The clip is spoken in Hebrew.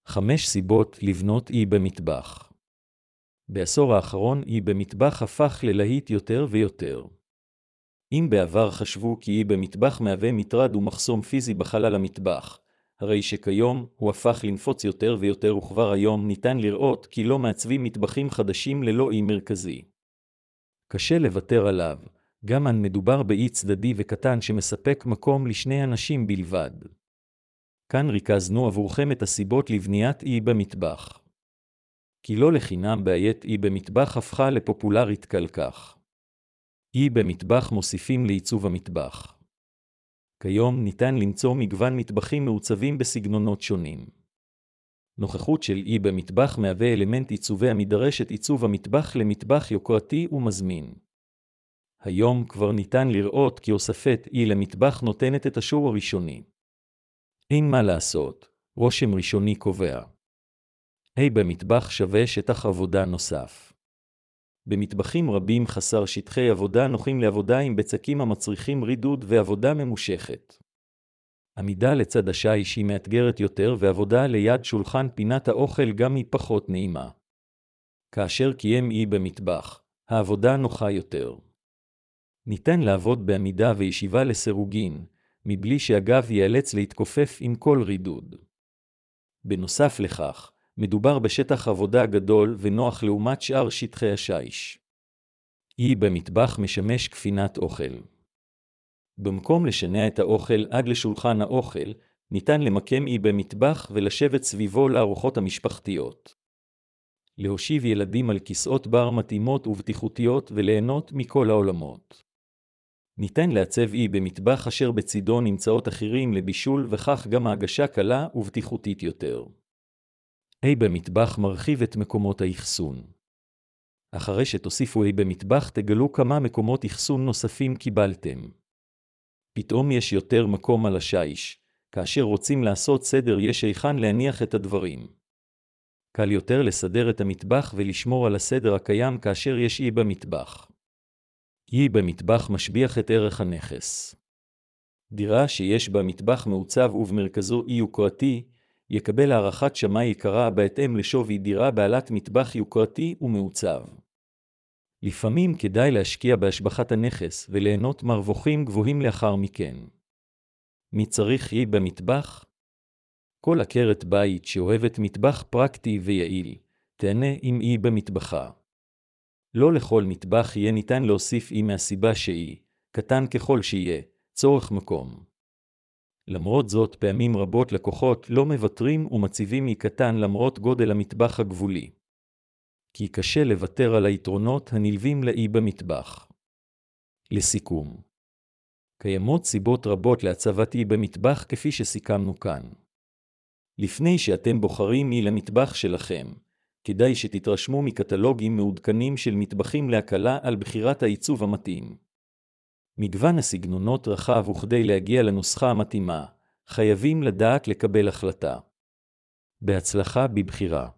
5 סיבות לבנות אי במטבח. בעשור האחרון אי במטבח הפך ללהיט יותר ויותר. אם בעבר חשבו כי אי במטבח מהווה מטרד ומחסום פיזי בחלל המטבח, הרי שכיום הוא הפך לנפוץ יותר ויותר וכבר היום ניתן לראות כי לא מעצבים מטבחים חדשים ללא אי מרכזי. קשה לוותר עליו, גם אם מדובר באי צדדי וקטן שמספק מקום לשני אנשים בלבד. כאן ריכזנו עבורכם את הסיבות לבניית אי במטבח. כי לא לחינם בעיית אי במטבח הפכה לפופולרית כל כך. אי במטבח מוסיפים לעיצוב המטבח. כיום ניתן למצוא מגוון מטבחים מעוצבים בסגנונות שונים. נוכחות של אי במטבח מהווה אלמנט עיצובי המדרש את עיצוב המטבח למטבח יוקרתי ומזמין. היום כבר ניתן לראות כי הוספת אי למטבח נותנת את השור הראשוני. אין מה לעשות, רושם ראשוני קובע. אי במטבח שווה שטח עבודה נוסף. במטבחים רבים חסר שטחי עבודה נוחים לעבודה עם בצקים המצריכים רידוד ועבודה ממושכת. עמידה לצד השיש היא מאתגרת יותר ועבודה ליד שולחן פינת האוכל גם היא פחות נעימה. כאשר קיים אי במטבח, העבודה נוחה יותר. ניתן לעבוד בעמידה וישיבה לסירוגין, מבלי שהגב ייאלץ להתכופף עם כל רידוד. בנוסף לכך, מדובר בשטח עבודה גדול ונוח לעומת שאר שטחי השיש. אי במטבח משמש כפינת אוכל. במקום לשנע את האוכל עד לשולחן האוכל, ניתן למקם אי במטבח ולשבת סביבו לארוחות המשפחתיות. להושיב ילדים על כיסאות בר מתאימות ובטיחותיות וליהנות מכל העולמות. ניתן לעצב אי במטבח אשר בצידו נמצאות אחרים לבישול וכך גם ההגשה קלה ובטיחותית יותר. אי במטבח מרחיב את מקומות האחסון. אחרי שתוסיפו אי במטבח תגלו כמה מקומות אחסון נוספים קיבלתם. פתאום יש יותר מקום על השיש, כאשר רוצים לעשות סדר יש היכן להניח את הדברים. קל יותר לסדר את המטבח ולשמור על הסדר הקיים כאשר יש אי במטבח. אי במטבח משביח את ערך הנכס. דירה שיש בה מטבח מעוצב ובמרכזו אי יוקרתי, יקבל הערכת שמאי יקרה בהתאם לשווי דירה בעלת מטבח יוקרתי ומעוצב. לפעמים כדאי להשקיע בהשבחת הנכס וליהנות מרווחים גבוהים לאחר מכן. מי צריך אי במטבח? כל עקרת בית שאוהבת מטבח פרקטי ויעיל, תהנה עם אי במטבחה. לא לכל מטבח יהיה ניתן להוסיף אי מהסיבה שהיא, קטן ככל שיהיה, צורך מקום. למרות זאת פעמים רבות לקוחות לא מוותרים ומציבים אי קטן למרות גודל המטבח הגבולי. כי קשה לוותר על היתרונות הנלווים לאי במטבח. לסיכום. קיימות סיבות רבות להצבת אי במטבח כפי שסיכמנו כאן. לפני שאתם בוחרים אי למטבח שלכם, כדאי שתתרשמו מקטלוגים מעודכנים של מטבחים להקלה על בחירת העיצוב המתאים. מגוון הסגנונות רחב וכדי להגיע לנוסחה המתאימה, חייבים לדעת לקבל החלטה. בהצלחה בבחירה.